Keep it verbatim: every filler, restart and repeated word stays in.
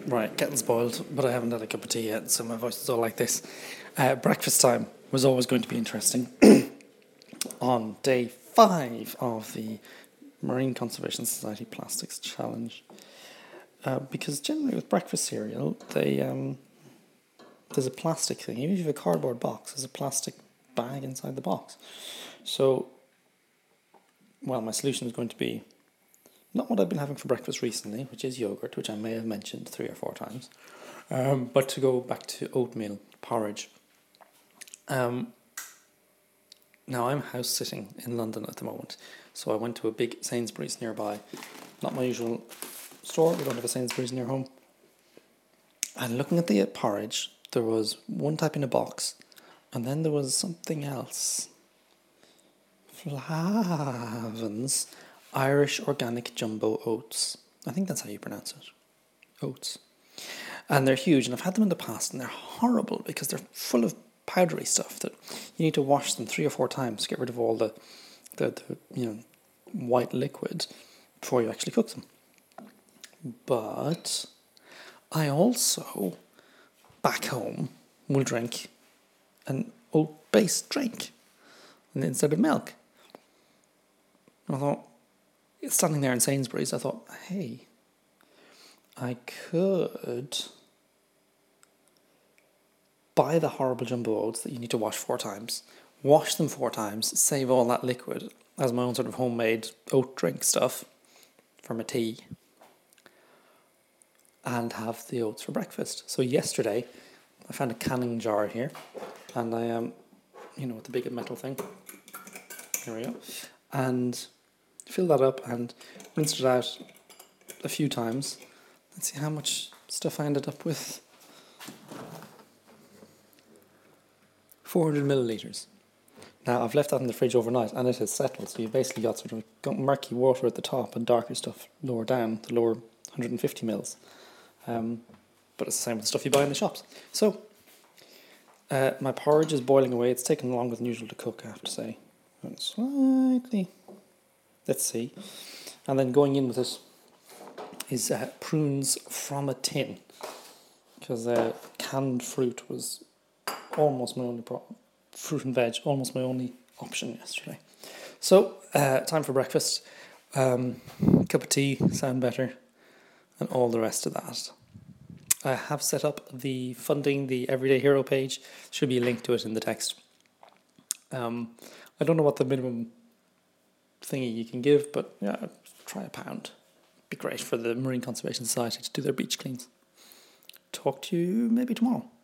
Right, getting spoiled, but I haven't had a cup of tea yet, so my voice is all like this. Uh, breakfast time was always going to be interesting. On day five of the Marine Conservation Society Plastics Challenge, uh, because generally with breakfast cereal, they um, there's a plastic thing. Even if you have a cardboard box, there's a plastic bag inside the box. So, well, my solution is going to be not what I've been having for breakfast recently, which is yogurt, which I may have mentioned three or four times, um, but to go back to oatmeal porridge. Um, now, I'm house sitting in London at the moment, so I went to a big Sainsbury's nearby. Not my usual store, we don't have a Sainsbury's near home. And looking at the porridge, there was one type in a box, and then there was something else. Flavin's Irish Organic Jumbo Oats. I think that's how you pronounce it. Oats. And they're huge, and I've had them in the past, and they're horrible because they're full of powdery stuff that you need to wash them three or four times to get rid of all the, the, the you know, white liquid before you actually cook them. But I also, back home, will drink an oat-based drink instead of milk. I thought, standing there in Sainsbury's, I thought, hey, I could buy the horrible jumbo oats that you need to wash four times, wash them four times, save all that liquid as my own sort of homemade oat drink stuff for my tea, and have the oats for breakfast. So yesterday, I found a canning jar here, and I am, um, you know, with the big metal thing. There we go. And filled that up and rinsed it out a few times. Let's see how much stuff I ended up with. four hundred millilitres. Now, I've left that in the fridge overnight and it has settled, so you've basically got sort of got murky water at the top and darker stuff lower down, the lower one hundred fifty mils. Um, but it's the same with the stuff you buy in the shops. So, uh, my porridge is boiling away. It's taken longer than usual to cook, I have to say. And slightly... Let's see. And then going in with this is uh, prunes from a tin. Because uh, canned fruit was almost my only pro- fruit and veg, almost my only option yesterday. So, uh, time for breakfast. Um, cup of tea, sound better, and all the rest of that. I have set up the funding, the Everyday Hero page. Should be a link to it in the text. Um, I don't know what the minimum thingy you can give, but yeah, try a pound. Be great for the Marine Conservation Society to do their beach cleans. Talk to you maybe tomorrow.